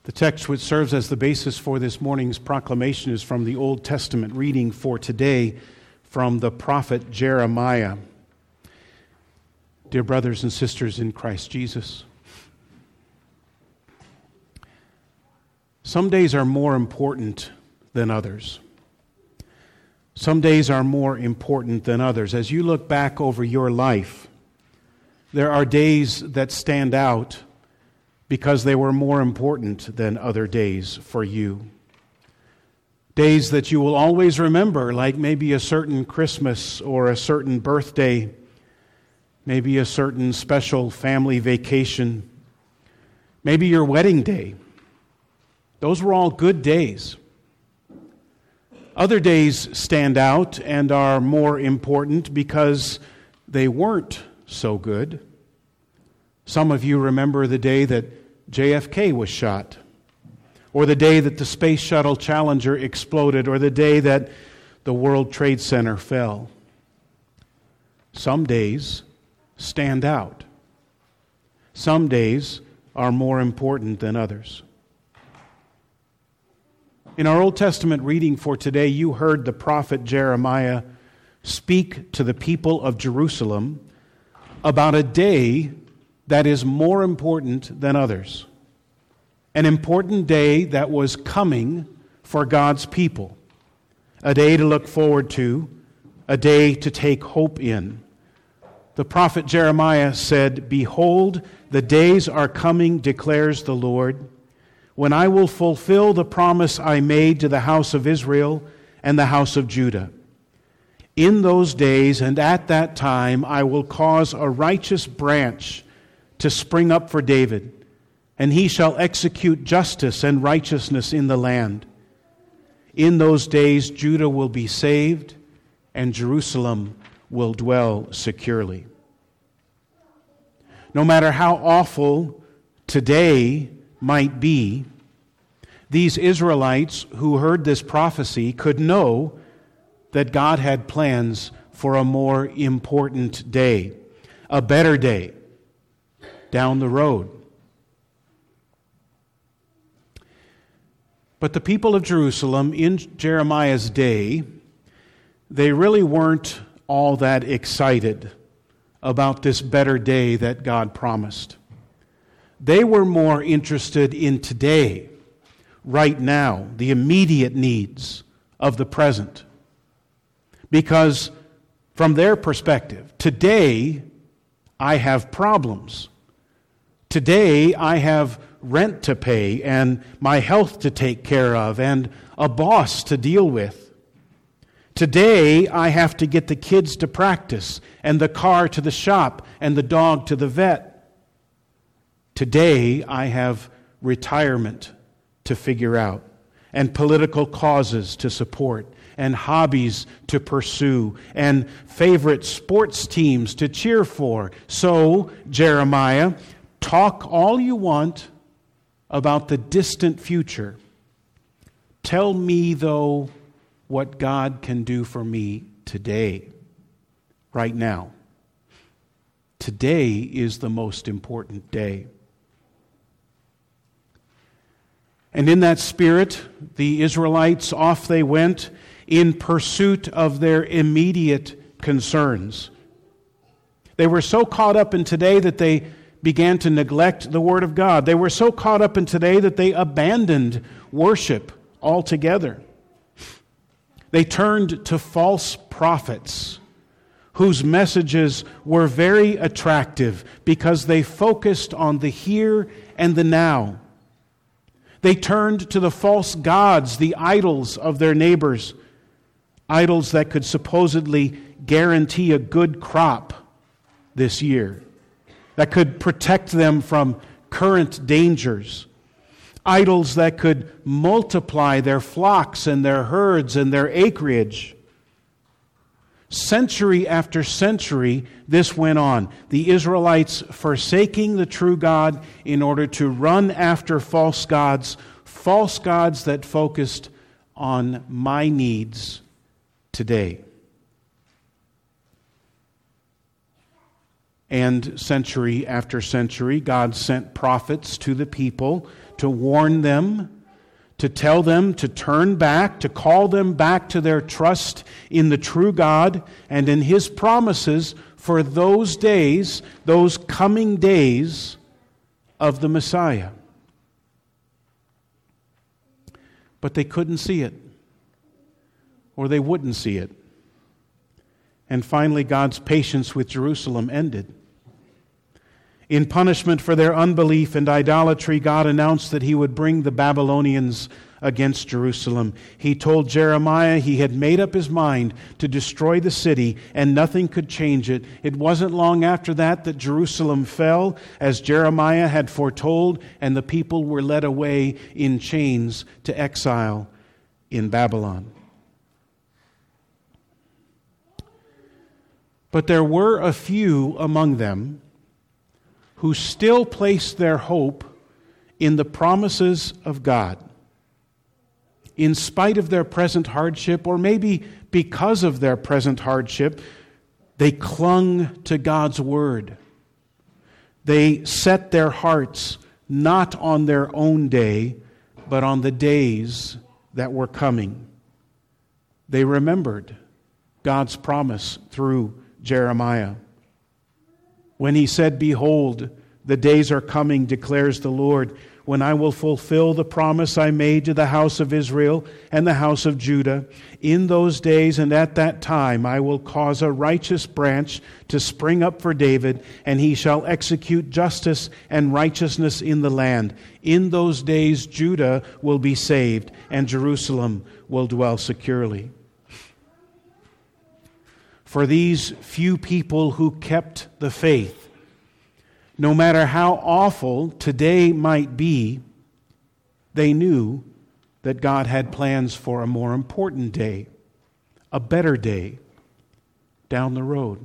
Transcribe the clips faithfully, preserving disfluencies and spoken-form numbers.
The text which serves as the basis for this morning's proclamation is from the Old Testament reading for today from the prophet Jeremiah. Dear brothers and sisters in Christ Jesus, some days are more important than others. Some days are more important than others. As you look back over your life, there are days that stand out because they were more important than other days for you. Days that you will always remember, like maybe a certain Christmas or a certain birthday, maybe a certain special family vacation, maybe your wedding day. Those were all good days. Other days stand out and are more important because they weren't so good. Some of you remember the day that J F K was shot, or the day that the Space Shuttle Challenger exploded, or the day that the World Trade Center fell. Some days stand out. Some days are more important than others. In our Old Testament reading for today, you heard the prophet Jeremiah speak to the people of Jerusalem about a day that is more important than others. An important day that was coming for God's people. A day to look forward to, a day to take hope in. The prophet Jeremiah said, "Behold, the days are coming, declares the Lord, when I will fulfill the promise I made to the house of Israel and the house of Judah. In those days and at that time I will cause a righteous branch to spring up for David, and he shall execute justice and righteousness in the land. In those days Judah will be saved, and Jerusalem will dwell securely." No matter how awful today might be, these Israelites who heard this prophecy could know that God had plans for a more important day, a better day down the road. But the people of Jerusalem in Jeremiah's day, they really weren't all that excited about this better day that God promised. They were more interested in today, right now, the immediate needs of the present. Because from their perspective, today I have problems. Today I have rent to pay and my health to take care of and a boss to deal with. Today I have to get the kids to practice and the car to the shop and the dog to the vet. Today I have retirement to figure out and political causes to support and hobbies to pursue and favorite sports teams to cheer for. So, Jeremiah, talk all you want about the distant future. Tell me, though, what God can do for me today, right now. Today is the most important day. And in that spirit, the Israelites, off they went in pursuit of their immediate concerns. They were so caught up in today that they began to neglect the Word of God. They were so caught up in today that they abandoned worship altogether. They turned to false prophets whose messages were very attractive because they focused on the here and the now. They turned to the false gods, the idols of their neighbors, idols that could supposedly guarantee a good crop this year, that could protect them from current dangers, idols that could multiply their flocks and their herds and their acreage. Century after century, this went on. The Israelites forsaking the true God in order to run after false gods, false gods that focused on my needs today. And century after century, God sent prophets to the people to to warn them, to tell them to turn back, to call them back to their trust in the true God and in His promises for those days, those coming days of the Messiah. But they couldn't see it, or they wouldn't see it. And finally, God's patience with Jerusalem ended. In punishment for their unbelief and idolatry, God announced that He would bring the Babylonians against Jerusalem. He told Jeremiah he had made up his mind to destroy the city and nothing could change it. It wasn't long after that that Jerusalem fell, as Jeremiah had foretold, and the people were led away in chains to exile in Babylon. But there were a few among them who still placed their hope in the promises of God. In spite of their present hardship, or maybe because of their present hardship, they clung to God's word. They set their hearts not on their own day, but on the days that were coming. They remembered God's promise through Jeremiah, when he said, "Behold, the days are coming, declares the Lord, when I will fulfill the promise I made to the house of Israel and the house of Judah. In those days and at that time I will cause a righteous branch to spring up for David, and he shall execute justice and righteousness in the land. In those days Judah will be saved, and Jerusalem will dwell securely." For these few people who kept the faith, no matter how awful today might be, they knew that God had plans for a more important day, a better day down the road.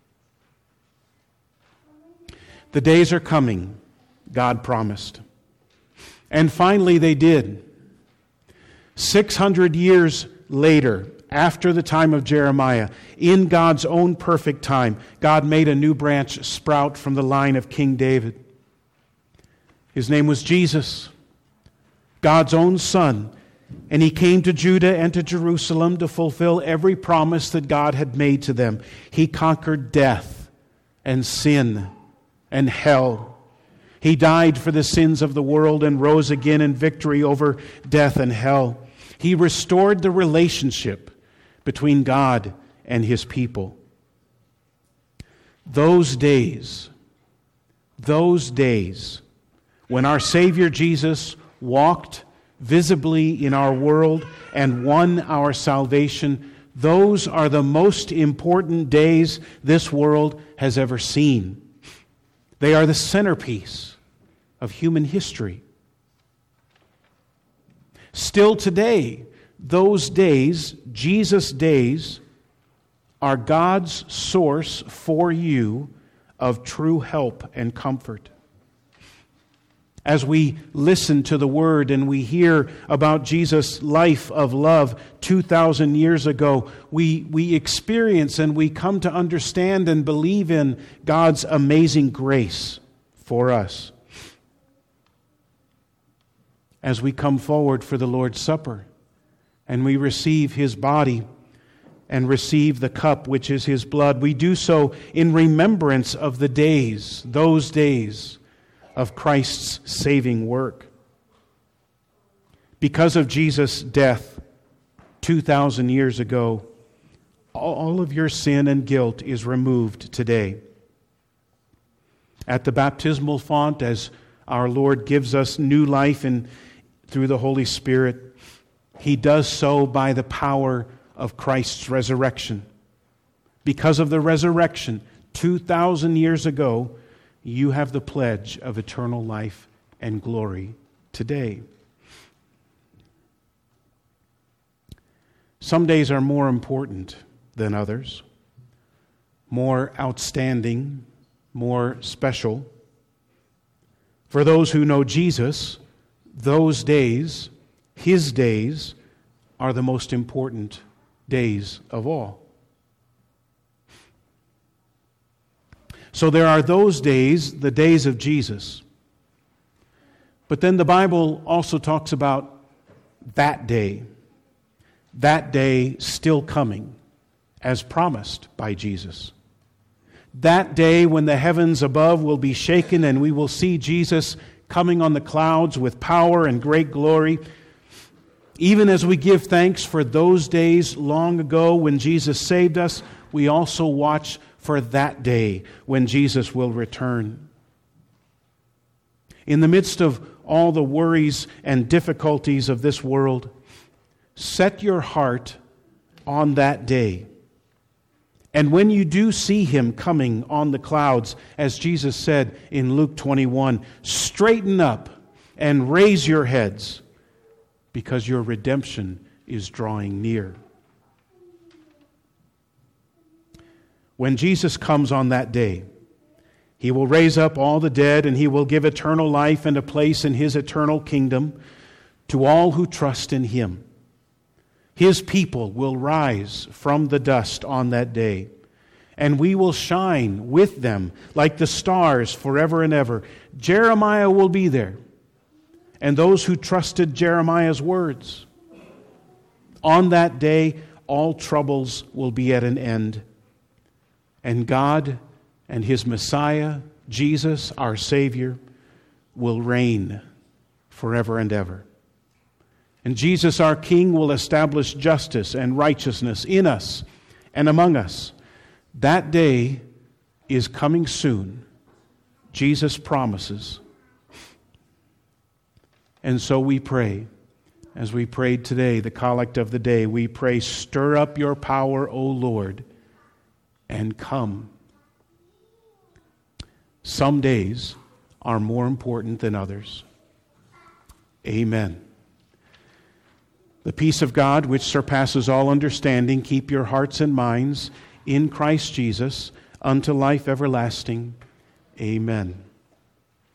The days are coming, God promised. And finally they did. Six hundred years later, after the time of Jeremiah, in God's own perfect time, God made a new branch sprout from the line of King David. His name was Jesus, God's own Son, and He came to Judah and to Jerusalem to fulfill every promise that God had made to them. He conquered death and sin and hell. He died for the sins of the world and rose again in victory over death and hell. He restored the relationship between God and His people. Those days, those days when our Savior Jesus walked visibly in our world and won our salvation, those are the most important days this world has ever seen. They are the centerpiece of human history. Still today, those days, Jesus' days, are God's source for you of true help and comfort. As we listen to the Word and we hear about Jesus' life of love two thousand years ago, we, we experience and we come to understand and believe in God's amazing grace for us. As we come forward for the Lord's Supper, and we receive His body and receive the cup which is His blood, we do so in remembrance of the days, those days of Christ's saving work. Because of Jesus' death two thousand years ago, all of your sin and guilt is removed today. At the baptismal font, as our Lord gives us new life in, through the Holy Spirit, He does so by the power of Christ's resurrection. Because of the resurrection two thousand years ago, you have the pledge of eternal life and glory today. Some days are more important than others, more outstanding, more special. For those who know Jesus, those days, His days, are the most important days of all. So there are those days, the days of Jesus. But then the Bible also talks about that day, that day still coming, as promised by Jesus. That day when the heavens above will be shaken and we will see Jesus coming on the clouds with power and great glory. Even as we give thanks for those days long ago when Jesus saved us, we also watch for that day when Jesus will return. In the midst of all the worries and difficulties of this world, set your heart on that day. And when you do see Him coming on the clouds, as Jesus said in Luke twenty-one, straighten up and raise your heads, because your redemption is drawing near. When Jesus comes on that day, He will raise up all the dead, and He will give eternal life and a place in His eternal kingdom to all who trust in Him. His people will rise from the dust on that day, and we will shine with them like the stars forever and ever. Jeremiah will be there, and those who trusted Jeremiah's words. On that day, all troubles will be at an end, and God and His Messiah, Jesus, our Savior, will reign forever and ever. And Jesus, our King, will establish justice and righteousness in us and among us. That day is coming soon. Jesus promises. And so we pray, as we prayed today, the collect of the day, we pray, stir up your power, O Lord, and come. Some days are more important than others. Amen. The peace of God, which surpasses all understanding, keep your hearts and minds in Christ Jesus unto life everlasting. Amen.